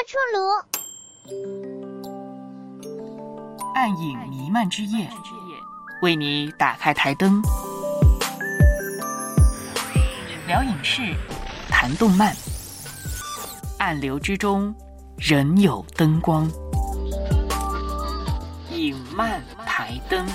出炉。 暗影弥漫之夜，为你打开台灯，聊影视，谈动漫，暗流之中仍有灯光。影漫台灯。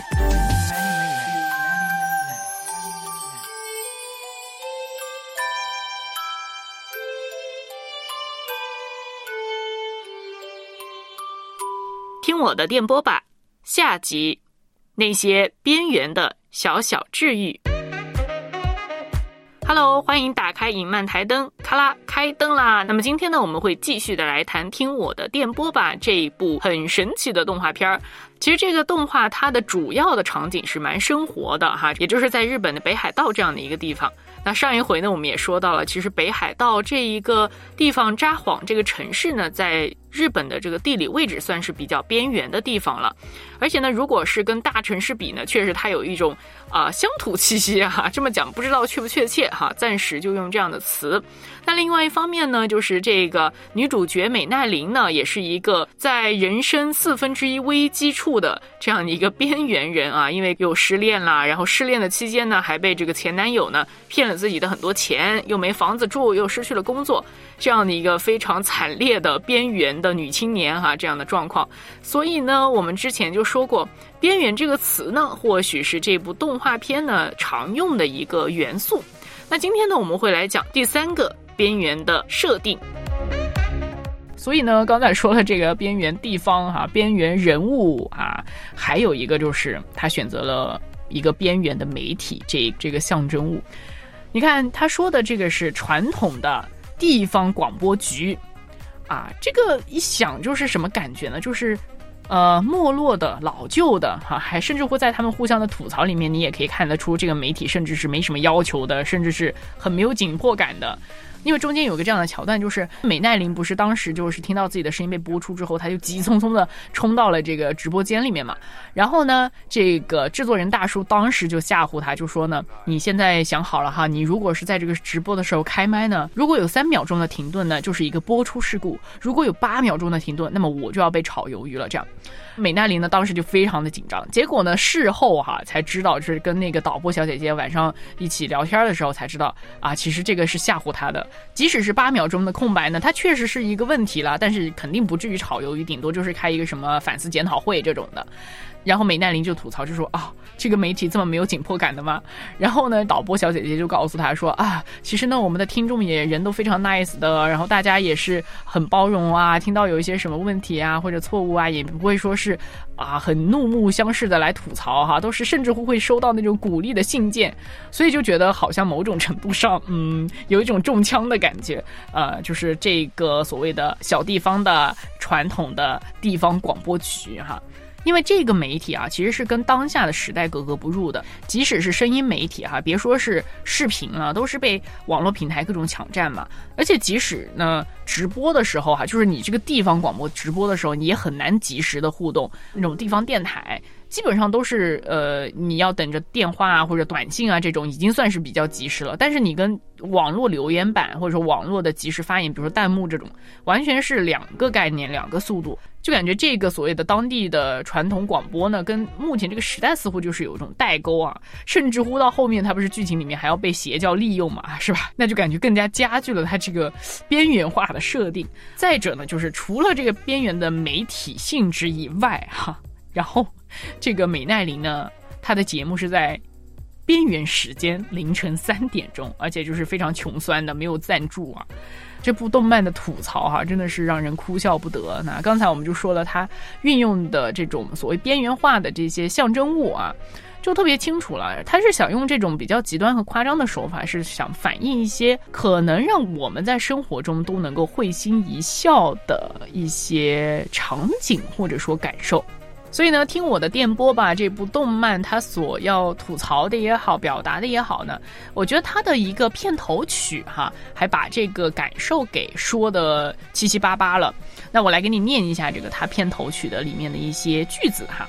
听我的电波吧，下集那些边缘的小小治愈。Hello， 欢迎打开影漫台灯，咔啦开灯啦！那么今天呢，我们会继续的来谈听我的电波吧这一部很神奇的动画片。其实这个动画它的主要的场景是蛮生活的哈，也就是在日本的北海道这样的一个地方。那上一回呢，我们也说到了，其实北海道这一个地方札幌这个城市呢，在日本的这个地理位置算是比较边缘的地方了。而且呢，如果是跟大城市比呢，确实它有一种乡土气息啊，这么讲不知道确不确切哈，暂时就用这样的词。那另外一方面呢，就是这个女主角美奈玲呢，也是一个在人生1/4危机处的这样的一个边缘人啊，因为有失恋啦，然后失恋的期间呢，还被这个前男友呢骗了自己的很多钱，又没房子住，又失去了工作，这样的一个非常惨烈的边缘的女青年哈，这样的状况。所以呢，我们之前就说过，边缘这个词呢，或许是这部动画片呢常用的一个元素。那今天呢，我们会来讲第3个边缘的设定。所以呢，刚才说了这个边缘地方哈，边缘人物啊，还有一个就是他选择了一个边缘的媒体这个象征物。你看他说的这个是传统的地方广播局啊，这个一想就是什么感觉呢？就是没落的老旧的哈，还甚至会在他们互相的吐槽里面，你也可以看得出这个媒体甚至是没什么要求的，甚至是很没有紧迫感的。因为中间有个这样的桥段，就是美奈玲不是当时就是听到自己的声音被播出之后，她就急匆匆的冲到了这个直播间里面嘛。然后呢，这个制作人大叔当时就吓唬她，就说呢，你现在想好了哈，你如果是在这个直播的时候开麦呢，如果有3秒钟的停顿呢，就是一个播出事故；如果有8秒钟的停顿，那么我就要被炒鱿鱼了。这样，美奈玲呢当时就非常的紧张。结果呢，事后哈才知道，就是跟那个导播小姐姐晚上一起聊天的时候才知道啊，其实这个是吓唬她的。即使是8秒钟的空白呢，它确实是一个问题了，但是肯定不至于炒鱿鱼，顶多就是开一个什么反思检讨会这种的。然后美奈玲就吐槽，就说啊，这个媒体这么没有紧迫感的吗？然后呢，导播小姐姐就告诉她说啊，其实呢，我们的听众也人都非常 nice 的，然后大家也是很包容啊，听到有一些什么问题啊或者错误啊，也不会说是很怒目相视的来吐槽哈，都是甚至会收到那种鼓励的信件，所以就觉得好像某种程度上有一种中枪的感觉，就是这个所谓的小地方的传统的地方广播局哈。因为这个媒体啊，其实是跟当下的时代格格不入的，即使是声音媒体哈，别说是视频了，都是被网络平台各种抢占嘛。而且即使呢直播的时候哈，就是你这个地方广播直播的时候，你也很难及时的互动。那种地方电台基本上都是你要等着电话啊或者短信啊，这种已经算是比较及时了。但是你跟网络留言板或者说网络的即时发言，比如说弹幕这种，完全是2个概念2个速度，就感觉这个所谓的当地的传统广播呢，跟目前这个时代似乎就是有一种代沟啊，甚至乎到后面它不是剧情里面还要被邪教利用嘛，是吧？那就感觉更加加剧了它这个边缘化的设定。再者呢，就是除了这个边缘的媒体性质以外哈，然后这个美奈玲呢，她的节目是在边缘时间凌晨3点钟，而且就是非常穷酸的，没有赞助啊。这部动漫的吐槽哈，真的是让人哭笑不得。那刚才我们就说了，它运用的这种所谓边缘化的这些象征物啊，就特别清楚了。它是想用这种比较极端和夸张的手法，是想反映一些可能让我们在生活中都能够会心一笑的一些场景或者说感受。所以呢，听我的电波吧，这部动漫它所要吐槽的也好，表达的也好呢，我觉得它的一个片头曲哈，还把这个感受给说的七七八八了。那我来给你念一下这个它片头曲的里面的一些句子哈。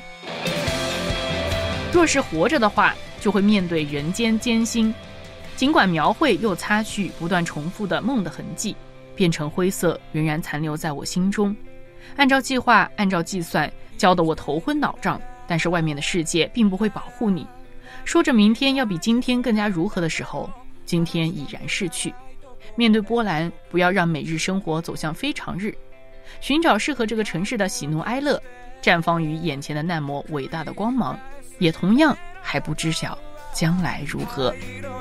若是活着的话，就会面对人间艰辛，尽管描绘又擦去不断重复的梦的痕迹， 变成灰色，仍然残留在我心中。按照计划，按照计算，教得我头昏脑胀，但是外面的世界并不会保护你。说着明天要比今天更加如何的时候，今天已然逝去。面对波澜，不要让每日生活走向非常日，寻找适合这个城市的喜怒哀乐，绽放于眼前的那抹伟大的光芒，也同样还不知晓将来如何。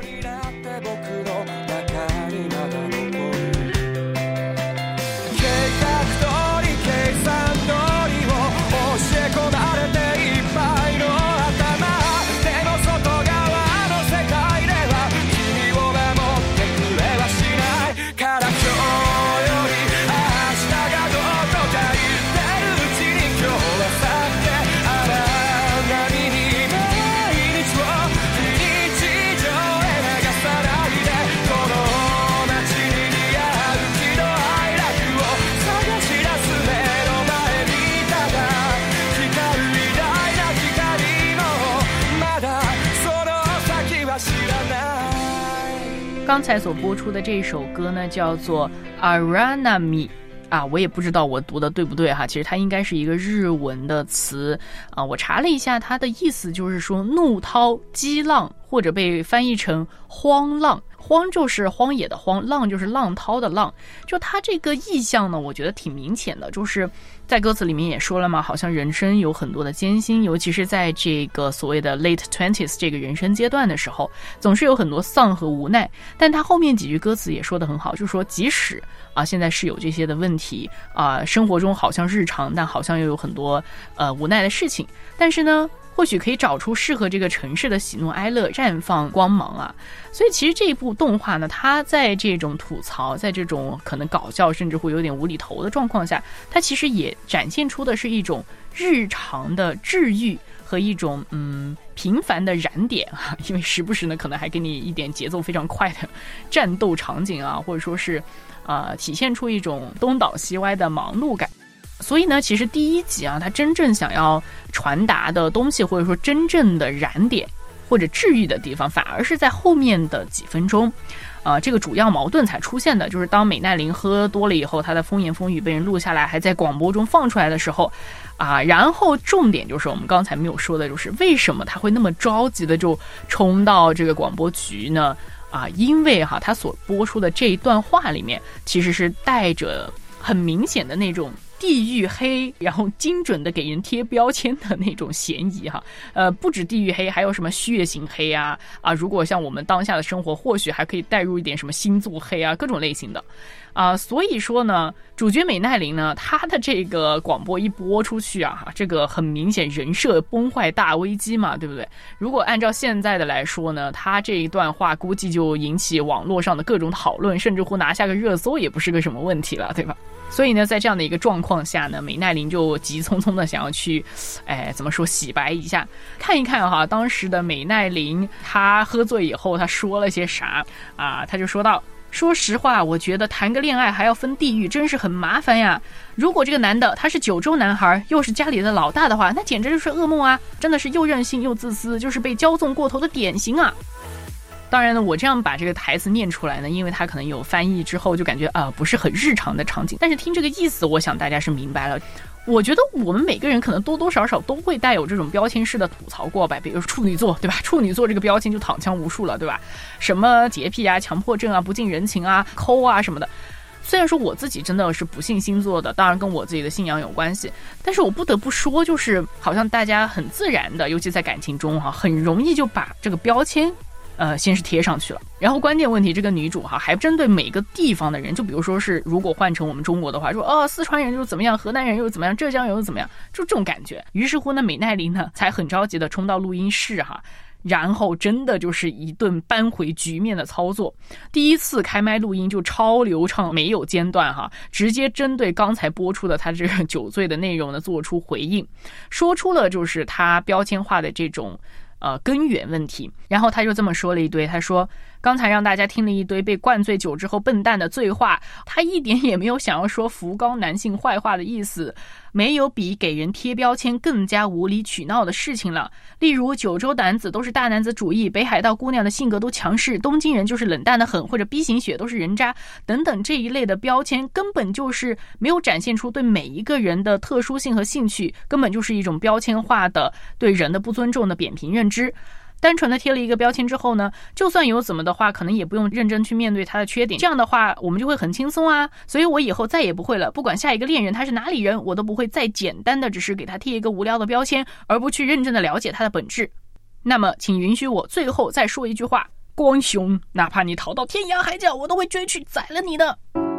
刚才所播出的这首歌呢，叫做 Aranami 啊，我也不知道我读的对不对哈，其实它应该是一个日文的词啊。我查了一下，它的意思就是说怒涛、激浪，或者被翻译成荒浪。荒就是荒野的荒，浪就是浪涛的浪。就它这个意象呢，我觉得挺明显的，就是在歌词里面也说了嘛，好像人生有很多的艰辛，尤其是在这个所谓的 late 20s 这个人生阶段的时候，总是有很多丧和无奈。但他后面几句歌词也说得很好，就是说即使现在是有这些的问题生活中好像日常，但好像又有很多无奈的事情，但是呢或许可以找出适合这个城市的喜怒哀乐，绽放光芒啊。所以其实这一部动画呢，它在这种吐槽，在这种可能搞笑甚至会有点无厘头的状况下，它其实也展现出的是一种日常的治愈和一种平凡的燃点啊。因为时不时呢可能还给你一点节奏非常快的战斗场景啊，或者说是体现出一种东倒西歪的忙碌感。所以呢，其实第一集它真正想要传达的东西，或者说真正的燃点或者治愈的地方，反而是在后面的几分钟这个主要矛盾才出现的，就是当美奈玲喝多了以后，她的风言风语被人录下来，还在广播中放出来的时候然后重点就是我们刚才没有说的，就是为什么她会那么着急的就冲到这个广播局呢？因为她所播出的这一段话里面，其实是带着很明显的那种地域黑，然后精准的给人贴标签的那种嫌疑不止地域黑，还有什么血型黑如果像我们当下的生活，或许还可以带入一点什么星座黑各种类型的所以说呢，主角美奈玲呢，她的这个广播一播出去这个很明显人设崩坏大危机嘛，对不对？如果按照现在的来说呢，她这一段话估计就引起网络上的各种讨论，甚至乎拿下个热搜也不是个什么问题了，对吧？所以呢，在这样的一个状况下呢，美奈玲就急匆匆的想要去怎么说洗白一下，看一看当时的美奈玲她喝醉以后她说了些啥她就说到，说实话，我觉得谈个恋爱还要分地域，真是很麻烦呀。如果这个男的他是九州男孩，又是家里的老大的话，那简直就是噩梦真的是又任性又自私，就是被骄纵过头的典型当然呢，我这样把这个台词念出来呢，因为它可能有翻译之后就感觉不是很日常的场景，但是听这个意思，我想大家是明白了。我觉得我们每个人可能多多少少都会带有这种标签式的吐槽过吧，比如说处女座，对吧？处女座这个标签就躺枪无数了，对吧？什么洁癖强迫症不近人情抠什么的。虽然说我自己真的是不信星座的，当然跟我自己的信仰有关系，但是我不得不说，就是好像大家很自然的，尤其在感情中很容易就把这个标签先是贴上去了，然后关键问题，这个女主还针对每个地方的人，就比如说是如果换成我们中国的话，说四川人又怎么样，河南人又怎么样，浙江人又怎么样，就这种感觉。于是乎呢，美奈玲呢才很着急的冲到录音室然后真的就是一顿扳回局面的操作。第一次开麦录音就超流畅，没有间断直接针对刚才播出的他这个酒醉的内容呢做出回应，说出了就是他标签化的这种根源问题。然后他就这么说了一堆，他说刚才让大家听了一堆被灌醉酒之后笨蛋的醉话，他一点也没有想要说福冈男性坏话的意思。没有比给人贴标签更加无理取闹的事情了。例如九州男子都是大男子主义，北海道姑娘的性格都强势，东京人就是冷淡的很，或者 B 型血都是人渣等等，这一类的标签根本就是没有展现出对每一个人的特殊性和兴趣，根本就是一种标签化的对人的不尊重的扁平认知。单纯的贴了一个标签之后呢，就算有怎么的话，可能也不用认真去面对他的缺点，这样的话我们就会很轻松啊。所以我以后再也不会了，不管下一个恋人他是哪里人，我都不会再简单的只是给他贴一个无聊的标签，而不去认真的了解他的本质。那么请允许我最后再说一句话，光雄，哪怕你逃到天涯海角，我都会追去宰了你的。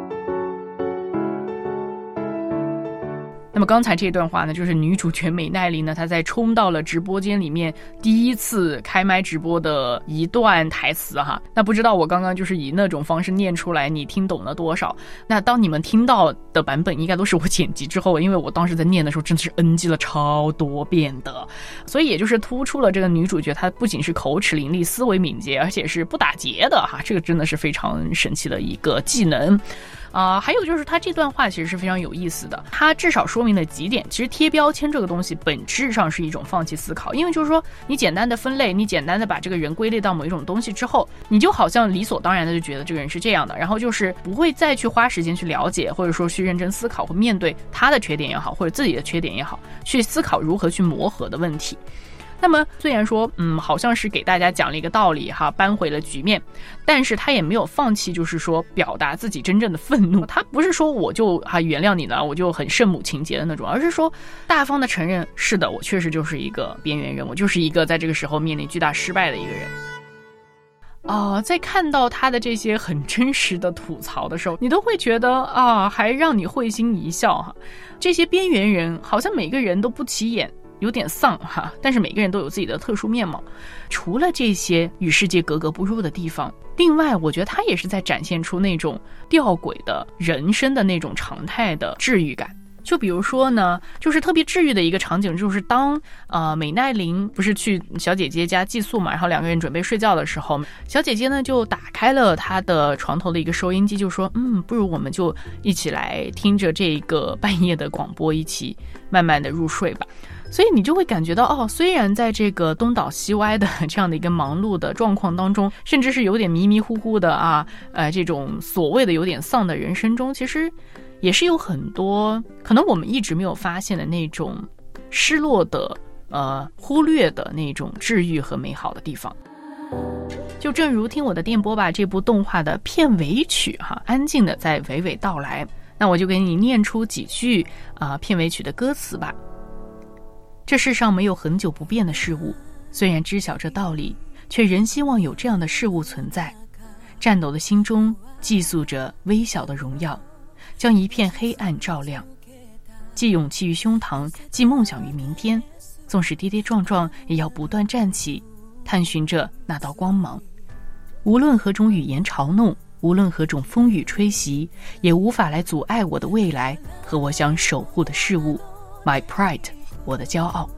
那么刚才这段话呢，就是女主角美奈玲呢，她在冲到了直播间里面第一次开麦直播的一段台词哈。那不知道我刚刚就是以那种方式念出来，你听懂了多少？那当你们听到的版本应该都是我剪辑之后，因为我当时在念的时候真的是 NG 了超多遍的，所以也就是突出了这个女主角她不仅是口齿伶俐、思维敏捷，而且是不打结的哈，这个真的是非常神奇的一个技能。还有就是他这段话其实是非常有意思的，他至少说明了几点。其实贴标签这个东西本质上是一种放弃思考，因为就是说你简单的分类，你简单的把这个人归类到某一种东西之后，你就好像理所当然的就觉得这个人是这样的，然后就是不会再去花时间去了解，或者说去认真思考或面对他的缺点也好，或者自己的缺点也好，去思考如何去磨合的问题。那么虽然说好像是给大家讲了一个道理哈，扳回了局面，但是他也没有放弃，就是说表达自己真正的愤怒。他不是说我就原谅你了，我就很圣母情节的那种，而是说大方的承认，是的，我确实就是一个边缘人，我就是一个在这个时候面临巨大失败的一个人。在看到他的这些很真实的吐槽的时候，你都会觉得还让你会心一笑哈。这些边缘人好像每个人都不起眼，有点丧哈，但是每个人都有自己的特殊面貌。除了这些与世界格格不入的地方，另外我觉得他也是在展现出那种吊诡的人生的那种常态的治愈感。就比如说呢，就是特别治愈的一个场景，就是当美奈玲不是去小姐姐家寄宿嘛，然后两个人准备睡觉的时候，小姐姐呢就打开了她的床头的一个收音机，就说不如我们就一起来听着这个半夜的广播，一起慢慢的入睡吧。所以你就会感觉到虽然在这个东倒西歪的这样的一个忙碌的状况当中，甚至是有点迷迷糊糊的这种所谓的有点丧的人生中，其实也是有很多可能我们一直没有发现的那种失落的忽略的那种治愈和美好的地方。就正如听我的电波吧这部动画的片尾曲安静的在娓娓道来，那我就给你念出几句片尾曲的歌词吧。这世上没有恒久不变的事物，虽然知晓这道理，却仍希望有这样的事物存在。颤抖的心中寄宿着微小的荣耀，将一片黑暗照亮。寄勇气于胸膛，寄梦想于明天，纵使跌跌撞撞，也要不断站起，探寻着那道光芒。无论何种语言嘲弄，无论何种风雨吹袭，也无法来阻碍我的未来和我想守护的事物。 My pride， 我的骄傲。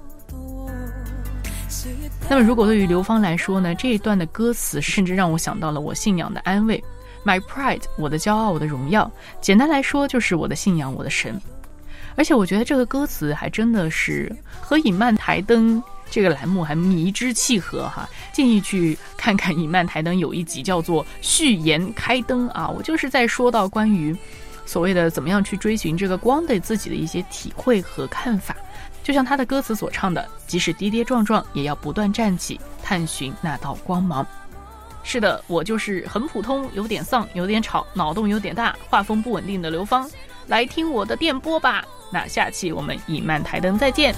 那么如果对于刘芳来说呢，这一段的歌词甚至让我想到了我信仰的安慰。 My pride， 我的骄傲，我的荣耀，简单来说就是我的信仰，我的神。而且我觉得这个歌词还真的是和影漫台灯这个栏目还迷之契合建议去看看影漫台灯有一集叫做序言开灯我就是在说到关于所谓的怎么样去追寻这个光的自己的一些体会和看法。就像他的歌词所唱的，即使跌跌撞撞，也要不断站起，探寻那道光芒。是的，我就是很普通，有点丧，有点吵，脑洞有点大，画风不稳定的刘芳。来听我的电波吧。那下期我们影漫台灯再见。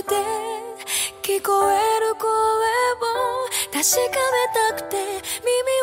聞こえる声を確かめたくて耳